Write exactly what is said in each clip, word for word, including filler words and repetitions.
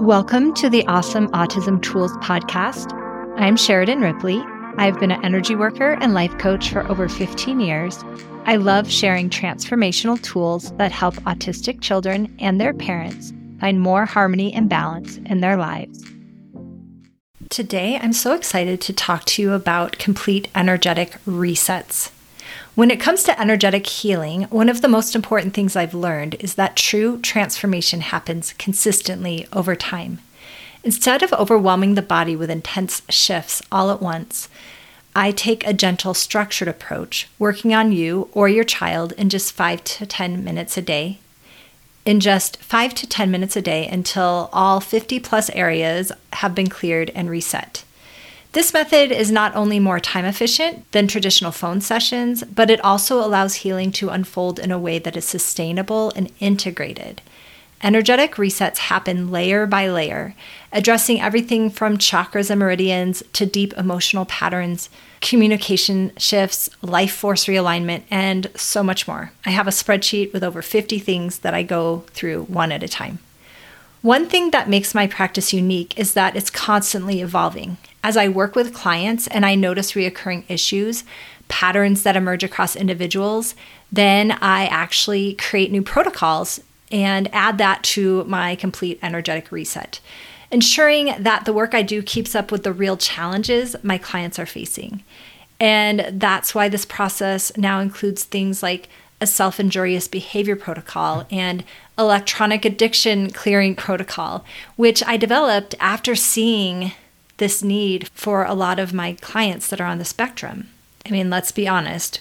Welcome to the Awesome Autism Tools podcast. I'm Sheridan Ripley. I've been an energy worker and life coach for over fifteen years. I love sharing transformational tools that help autistic children and their parents find more harmony and balance in their lives. Today, I'm so excited to talk to you about complete energetic resets. When it comes to energetic healing, one of the most important things I've learned is that true transformation happens consistently over time. Instead of overwhelming the body with intense shifts all at once, I take a gentle, structured approach, working on you or your child in just five to ten minutes a day. In just five to ten minutes a day until all fifty plus areas have been cleared and reset. This method is not only more time efficient than traditional phone sessions, but it also allows healing to unfold in a way that is sustainable and integrated. Energetic resets happen layer by layer, addressing everything from chakras and meridians to deep emotional patterns, communication shifts, life force realignment, and so much more. I have a spreadsheet with over fifty things that I go through one at a time. One thing that makes my practice unique is that it's constantly evolving. As I work with clients and I notice reoccurring issues, patterns that emerge across individuals, then I actually create new protocols and add that to my complete energetic reset, ensuring that the work I do keeps up with the real challenges my clients are facing. And that's why this process now includes things like a self-injurious behavior protocol and electronic addiction clearing protocol, which I developed after seeing this need for a lot of my clients that are on the spectrum. I mean, let's be honest,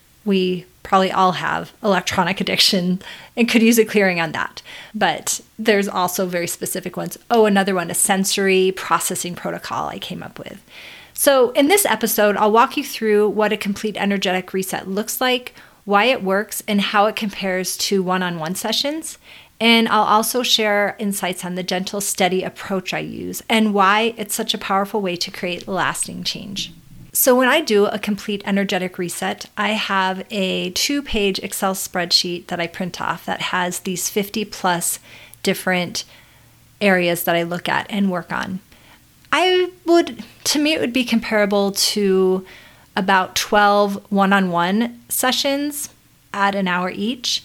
we probably all have electronic addiction and could use a clearing on that. But there's also very specific ones. Oh, another one, a sensory processing protocol I came up with. So in this episode, I'll walk you through what a complete energetic reset looks like, why it works, and how it compares to one-on-one sessions. And I'll also share insights on the gentle, steady approach I use and why it's such a powerful way to create lasting change. So when I do a complete energetic reset, I have a two-page Excel spreadsheet that I print off that has these fifty plus different areas that I look at and work on. I would, to me, it would be comparable to about twelve one-on-one sessions at an hour each.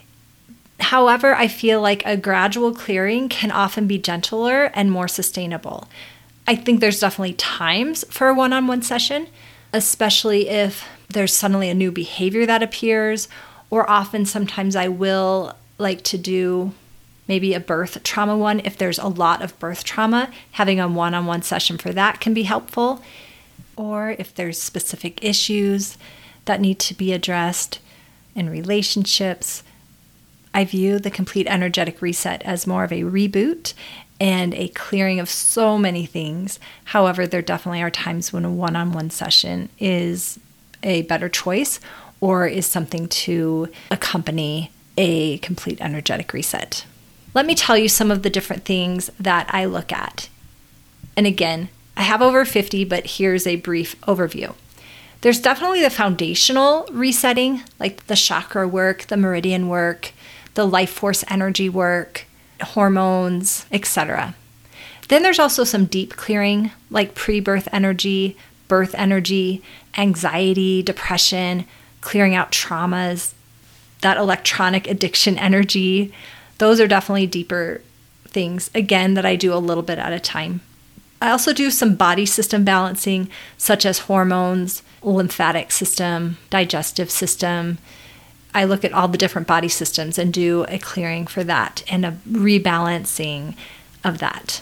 However, I feel like a gradual clearing can often be gentler and more sustainable. I think there's definitely times for a one-on-one session, especially if there's suddenly a new behavior that appears, or often sometimes I will like to do maybe a birth trauma one. If there's a lot of birth trauma, having a one-on-one session for that can be helpful. Or if there's specific issues that need to be addressed in relationships, I view the complete energetic reset as more of a reboot and a clearing of so many things. However, there definitely are times when a one-on-one session is a better choice or is something to accompany a complete energetic reset. Let me tell you some of the different things that I look at. And again, I have over fifty, but here's a brief overview. There's definitely the foundational resetting, like the chakra work, the meridian work, the life force energy work, hormones, et cetera. Then there's also some deep clearing, like pre-birth energy, birth energy, anxiety, depression, clearing out traumas, that electronic addiction energy. Those are definitely deeper things, again, that I do a little bit at a time. I also do some body system balancing, such as hormones, lymphatic system, digestive system. I look at all the different body systems and do a clearing for that and a rebalancing of that.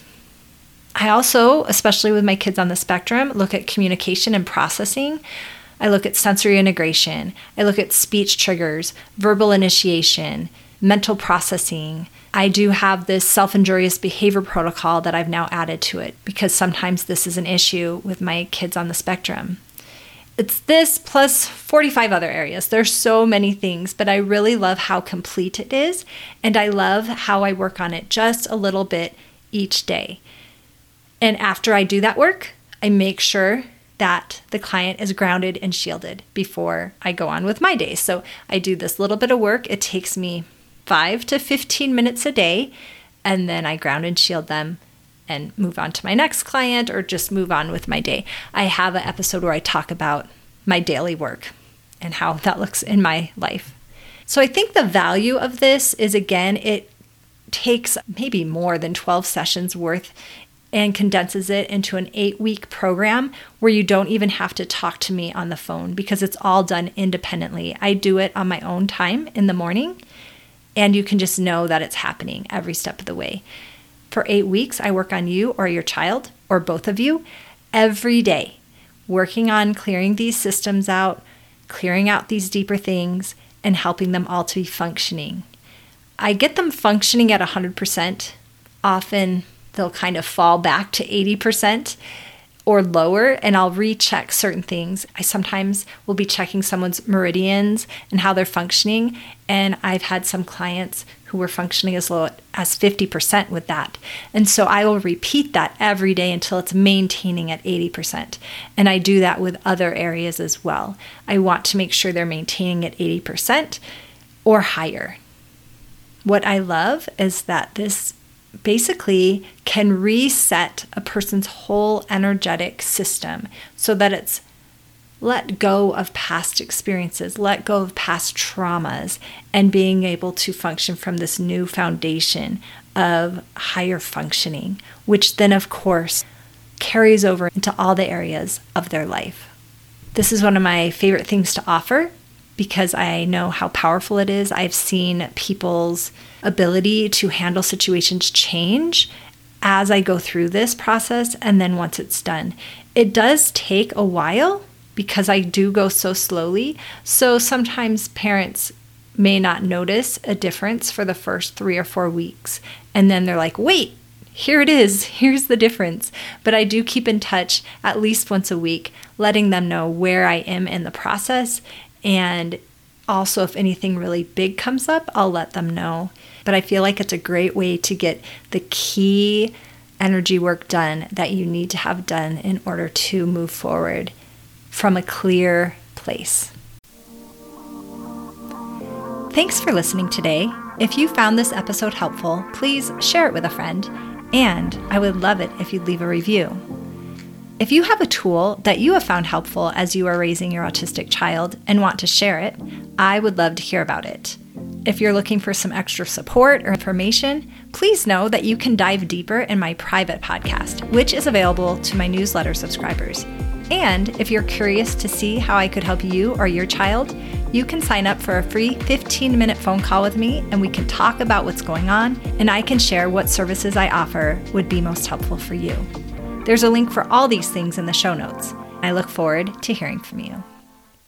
I also, especially with my kids on the spectrum, look at communication and processing. I look at sensory integration. I look at speech triggers, verbal initiation, mental processing. I do have this self-injurious behavior protocol that I've now added to it because sometimes this is an issue with my kids on the spectrum. It's this plus forty-five other areas. There's so many things, but I really love how complete it is, and I love how I work on it just a little bit each day. And after I do that work, I make sure that the client is grounded and shielded before I go on with my day. So I do this little bit of work. It takes me five to fifteen minutes a day, and then I ground and shield them and move on to my next client or just move on with my day. I have an episode where I talk about my daily work and how that looks in my life. So I think the value of this is, again, it takes maybe more than twelve sessions worth and condenses it into an eight-week program where you don't even have to talk to me on the phone because it's all done independently. I do it on my own time in the morning, and you can just know that it's happening every step of the way. For eight weeks, I work on you or your child or both of you every day, working on clearing these systems out, clearing out these deeper things, and helping them all to be functioning. I get them functioning at one hundred percent. Often they'll kind of fall back to eighty percent or lower, and I'll recheck certain things. I sometimes will be checking someone's meridians and how they're functioning, and I've had some clients who were functioning as low as fifty percent with that. And so I will repeat that every day until it's maintaining at eighty percent. And I do that with other areas as well. I want to make sure they're maintaining at eighty percent or higher. What I love is that this basically can reset a person's whole energetic system so that it's let go of past experiences, let go of past traumas, and being able to function from this new foundation of higher functioning, which then, of course, carries over into all the areas of their life. This is one of my favorite things to offer because I know how powerful it is. I've seen people's ability to handle situations change as I go through this process, and then once it's done. It does take a while because I do go so slowly. So sometimes parents may not notice a difference for the first three or four weeks. And then they're like, wait, here it is. Here's the difference. But I do keep in touch at least once a week, letting them know where I am in the process. And also, if anything really big comes up, I'll let them know. But I feel like it's a great way to get the key energy work done that you need to have done in order to move forward from a clear place. Thanks for listening today. If you found this episode helpful, please share it with a friend, and I would love it if you'd leave a review. If you have a tool that you have found helpful as you are raising your autistic child and want to share it, I would love to hear about it. If you're looking for some extra support or information, please know that you can dive deeper in my private podcast, which is available to my newsletter subscribers. And if you're curious to see how I could help you or your child, you can sign up for a free fifteen minute phone call with me, and we can talk about what's going on, and I can share what services I offer would be most helpful for you. There's a link for all these things in the show notes. I look forward to hearing from you.